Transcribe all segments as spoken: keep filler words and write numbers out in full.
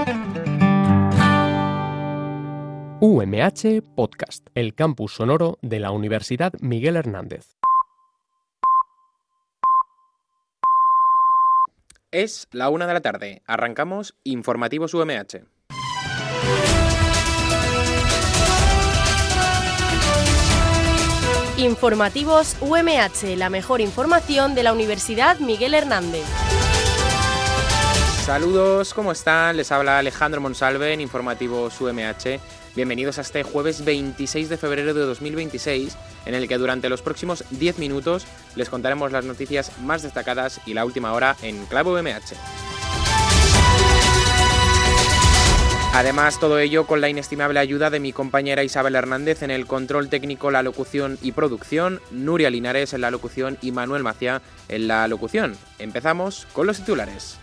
U M H Podcast, el campus sonoro de la Universidad Miguel Hernández. Es la una de la tarde. Arrancamos Informativos U M H. Informativos U M H, la mejor información de la Universidad Miguel Hernández. Saludos, ¿cómo están? Les habla Alejandro Monsalve en Informativos U M H. Bienvenidos a este jueves veintiséis de febrero de dos mil veintiséis, en el que durante los próximos diez minutos les contaremos las noticias más destacadas y la última hora en Clave U M H. Además, todo ello con la inestimable ayuda de mi compañera Isabel Hernández en el control técnico, la locución y producción, Nuria Linares en la locución y Manuel Maciá en la locución. Empezamos con los titulares.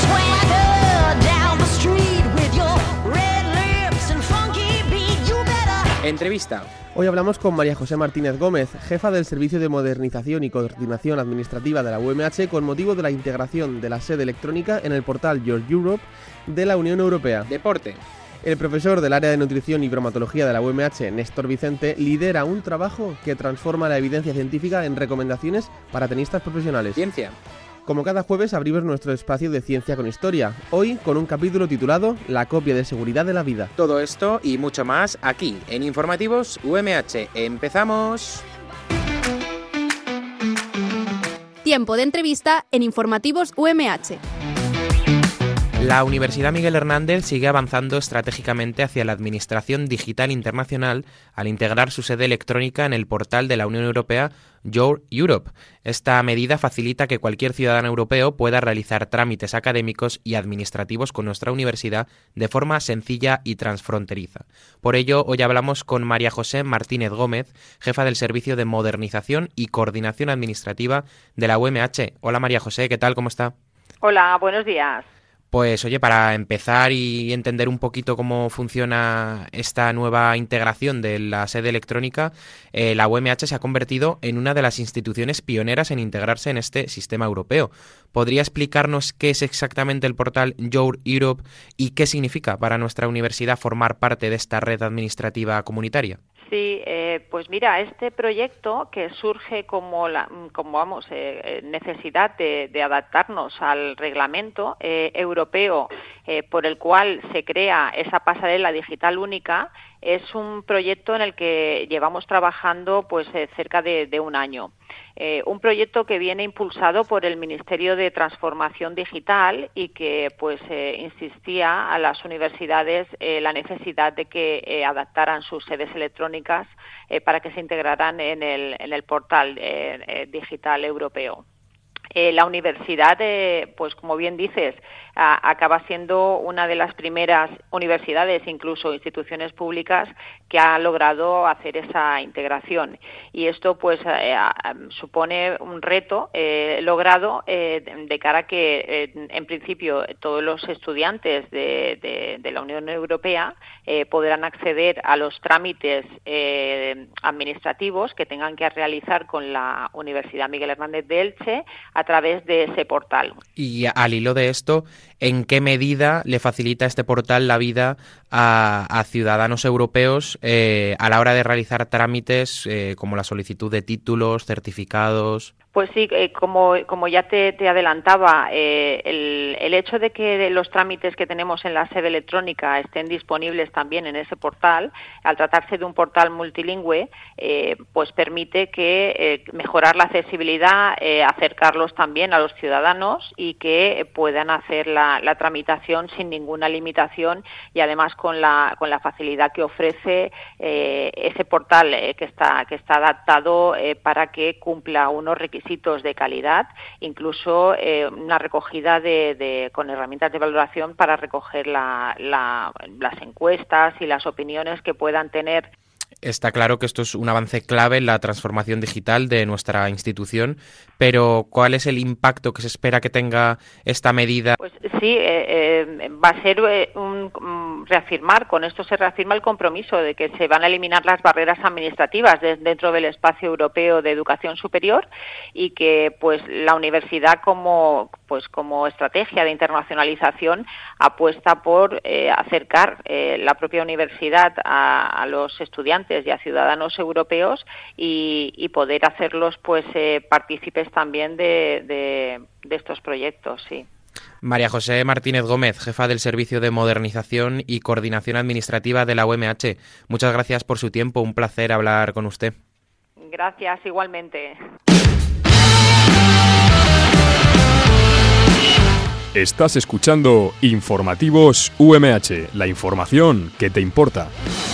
Entrevista. Hoy hablamos con María José Martínez Gómez, jefa del Servicio de Modernización y Coordinación Administrativa de la U M H, con motivo de la integración de la sede electrónica en el portal Your Europe de la Unión Europea. Deporte. El profesor del área de nutrición y bromatología de la U M H, Néstor Vicente, lidera un trabajo que transforma la evidencia científica en recomendaciones para tenistas profesionales. Ciencia. Como cada jueves abrimos nuestro espacio de Ciencia con Historia, hoy con un capítulo titulado La copia de seguridad de la vida. Todo esto y mucho más aquí en Informativos U M H. ¡Empezamos! Tiempo de entrevista en Informativos U M H. La Universidad Miguel Hernández sigue avanzando estratégicamente hacia la Administración Digital Internacional al integrar su sede electrónica en el portal de la Unión Europea Your Europe. Esta medida facilita que cualquier ciudadano europeo pueda realizar trámites académicos y administrativos con nuestra universidad de forma sencilla y transfronteriza. Por ello, hoy hablamos con María José Martínez Gómez, jefa del Servicio de Modernización y Coordinación Administrativa de la U M H. Hola María José, ¿qué tal? ¿Cómo está? Hola, buenos días. Pues oye, para empezar y entender un poquito cómo funciona esta nueva integración de la sede electrónica, eh, la U M H se ha convertido en una de las instituciones pioneras en integrarse en este sistema europeo. ¿Podría explicarnos qué es exactamente el portal Your Europe y qué significa para nuestra universidad formar parte de esta red administrativa comunitaria? Sí, eh, pues mira, este proyecto que surge como, la, como vamos, eh, necesidad de, de adaptarnos al reglamento eh, europeo eh, por el cual se crea esa pasarela digital única, es un proyecto en el que llevamos trabajando pues eh, cerca de, de un año. Eh, un proyecto que viene impulsado por el Ministerio de Transformación Digital y que pues eh, insistía a las universidades eh, la necesidad de que eh, adaptaran sus sedes electrónicas eh, para que se integraran en el, en el portal eh, eh, digital europeo. Eh, la universidad, eh, pues como bien dices, a, acaba siendo una de las primeras universidades, incluso instituciones públicas, que ha logrado hacer esa integración. Y esto, pues, eh, a, supone un reto eh, logrado eh, de, de cara a que, eh, en principio, todos los estudiantes de, de, de la Unión Europea eh, podrán acceder a los trámites eh, administrativos que tengan que realizar con la Universidad Miguel Hernández de Elche a través de ese portal. Y al hilo de esto, ¿en qué medida le facilita este portal la vida a, a ciudadanos europeos eh, a la hora de realizar trámites eh, como la solicitud de títulos, certificados? Pues sí, eh, como, como ya te, te adelantaba, eh, el, el hecho de que los trámites que tenemos en la sede electrónica estén disponibles también en ese portal, al tratarse de un portal multilingüe, eh, pues permite que eh, mejorar la accesibilidad, eh, acercarlos también a los ciudadanos y que puedan hacer la, la tramitación sin ninguna limitación y además con la, con la facilidad que ofrece eh, ese portal eh, que está, que está adaptado eh, para que cumpla unos requisitos de calidad, incluso eh, una recogida de, de, con herramientas de valoración para recoger la, la, las encuestas y las opiniones que puedan tener. Está claro que esto es un avance clave en la transformación digital de nuestra institución, pero ¿cuál es el impacto que se espera que tenga esta medida? Pues sí, eh, eh, va a ser eh, un, reafirmar, con esto se reafirma el compromiso de que se van a eliminar las barreras administrativas de, dentro del espacio europeo de educación superior y que pues la universidad como pues como estrategia de internacionalización apuesta por eh, acercar eh, la propia universidad a, a los estudiantes y a ciudadanos europeos y, y poder hacerlos pues eh, partícipes también de, de, de estos proyectos, sí. María José Martínez Gómez, jefa del Servicio de Modernización y Coordinación Administrativa de la U M H. Muchas gracias por su tiempo, un placer hablar con usted. Gracias, igualmente. Estás escuchando Informativos U M H, la información que te importa.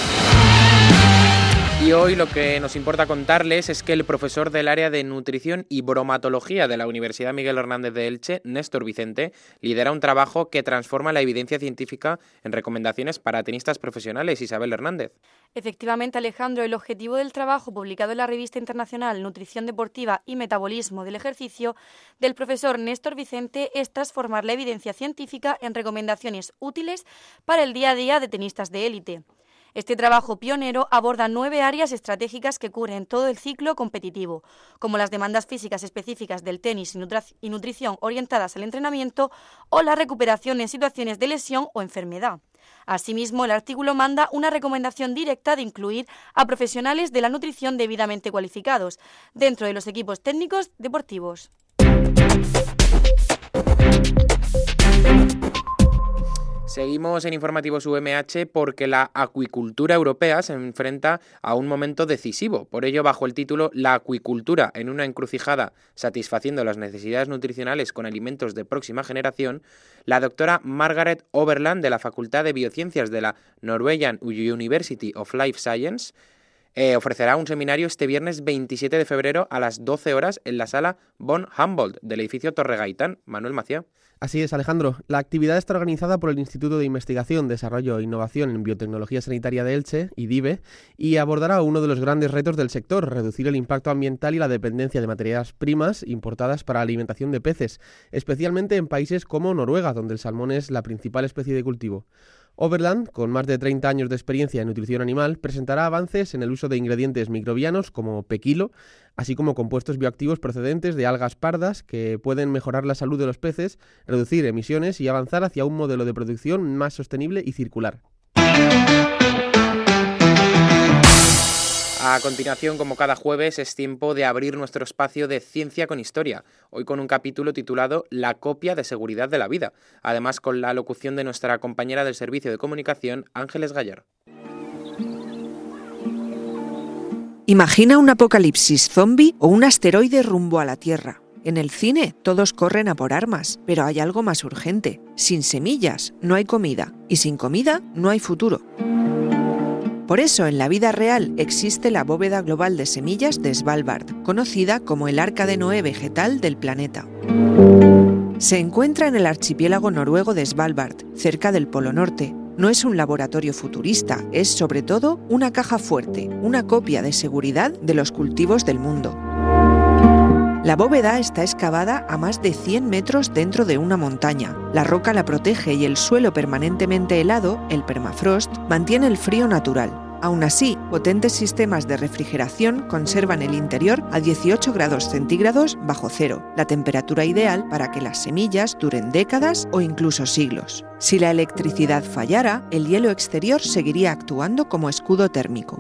Y hoy lo que nos importa contarles es que el profesor del área de nutrición y bromatología de la Universidad Miguel Hernández de Elche, Néstor Vicente, lidera un trabajo que transforma la evidencia científica en recomendaciones para tenistas profesionales. Isabel Hernández. Efectivamente, Alejandro, el objetivo del trabajo publicado en la revista internacional Nutrición Deportiva y Metabolismo del Ejercicio del profesor Néstor Vicente es transformar la evidencia científica en recomendaciones útiles para el día a día de tenistas de élite. Este trabajo pionero aborda nueve áreas estratégicas que cubren todo el ciclo competitivo, como las demandas físicas específicas del tenis y, nutri- y nutrición orientadas al entrenamiento o la recuperación en situaciones de lesión o enfermedad. Asimismo, el artículo manda una recomendación directa de incluir a profesionales de la nutrición debidamente cualificados dentro de los equipos técnicos deportivos. Seguimos en Informativos U M H porque la acuicultura europea se enfrenta a un momento decisivo. Por ello, bajo el título La acuicultura en una encrucijada satisfaciendo las necesidades nutricionales con alimentos de próxima generación, la doctora Margaret Overland de la Facultad de Biociencias de la Norwegian University of Life Science eh, ofrecerá un seminario este viernes veintisiete de febrero a las doce horas en la sala von Humboldt del edificio Torre Gaitán. Manuel Maciá. Así es, Alejandro. La actividad está organizada por el Instituto de Investigación, Desarrollo e Innovación en Biotecnología Sanitaria de Elche, I D I B E, y abordará uno de los grandes retos del sector, reducir el impacto ambiental y la dependencia de materias primas importadas para la alimentación de peces, especialmente en países como Noruega, donde el salmón es la principal especie de cultivo. Overland, con más de treinta años de experiencia en nutrición animal, presentará avances en el uso de ingredientes microbianos como pequilo, así como compuestos bioactivos procedentes de algas pardas que pueden mejorar la salud de los peces, reducir emisiones y avanzar hacia un modelo de producción más sostenible y circular. A continuación, como cada jueves, es tiempo de abrir nuestro espacio de Ciencia con Historia, hoy con un capítulo titulado La copia de seguridad de la vida, además con la locución de nuestra compañera del Servicio de Comunicación, Ángeles Gallar. Imagina un apocalipsis zombie o un asteroide rumbo a la Tierra. En el cine todos corren a por armas, pero hay algo más urgente. Sin semillas no hay comida, y sin comida no hay futuro. Por eso, en la vida real existe la bóveda global de semillas de Svalbard, conocida como el Arca de Noé vegetal del planeta. Se encuentra en el archipiélago noruego de Svalbard, cerca del Polo Norte. No es un laboratorio futurista, es sobre todo una caja fuerte, una copia de seguridad de los cultivos del mundo. La bóveda está excavada a más de cien metros dentro de una montaña. La roca la protege y el suelo permanentemente helado, el permafrost, mantiene el frío natural. Aún así, potentes sistemas de refrigeración conservan el interior a dieciocho grados centígrados bajo cero, la temperatura ideal para que las semillas duren décadas o incluso siglos. Si la electricidad fallara, el hielo exterior seguiría actuando como escudo térmico.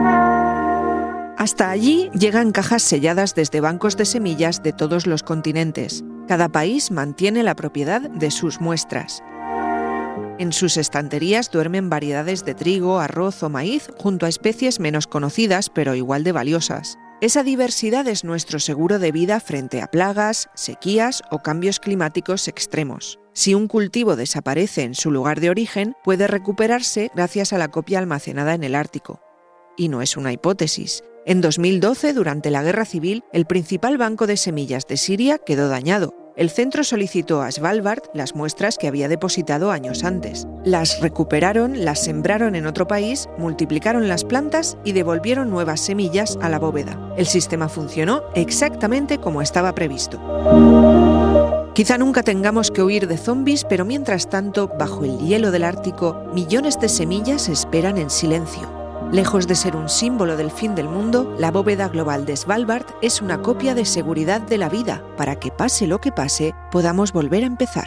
Hasta allí llegan cajas selladas desde bancos de semillas de todos los continentes. Cada país mantiene la propiedad de sus muestras. En sus estanterías duermen variedades de trigo, arroz o maíz junto a especies menos conocidas pero igual de valiosas. Esa diversidad es nuestro seguro de vida frente a plagas, sequías o cambios climáticos extremos. Si un cultivo desaparece en su lugar de origen, puede recuperarse gracias a la copia almacenada en el Ártico. Y no es una hipótesis. En dos mil doce, durante la Guerra Civil, el principal banco de semillas de Siria quedó dañado. El centro solicitó a Svalbard las muestras que había depositado años antes. Las recuperaron, las sembraron en otro país, multiplicaron las plantas y devolvieron nuevas semillas a la bóveda. El sistema funcionó exactamente como estaba previsto. Quizá nunca tengamos que huir de zombies, pero mientras tanto, bajo el hielo del Ártico, millones de semillas esperan en silencio. Lejos de ser un símbolo del fin del mundo, la bóveda global de Svalbard es una copia de seguridad de la vida, para que pase lo que pase, podamos volver a empezar.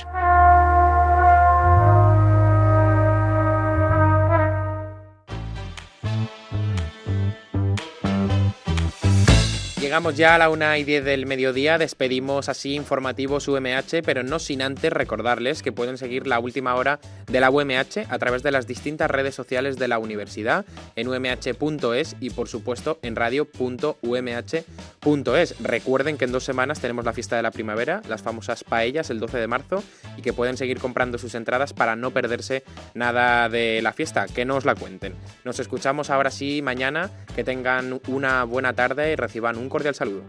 Llegamos ya a la una y diez del mediodía, despedimos así Informativos U M H, pero no sin antes recordarles que pueden seguir la última hora de la U M H a través de las distintas redes sociales de la universidad, en u m h punto es y por supuesto en radio punto u m h punto es. Recuerden que en dos semanas tenemos la fiesta de la primavera, las famosas paellas, el doce de marzo, y que pueden seguir comprando sus entradas para no perderse nada de la fiesta, que no os la cuenten. Nos escuchamos ahora sí mañana, que tengan una buena tarde y reciban un cordial saludo.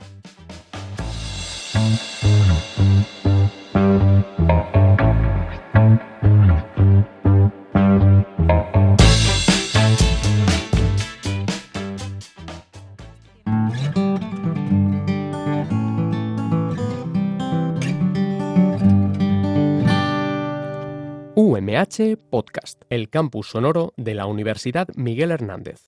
U M H Podcast, el campus sonoro de la Universidad Miguel Hernández.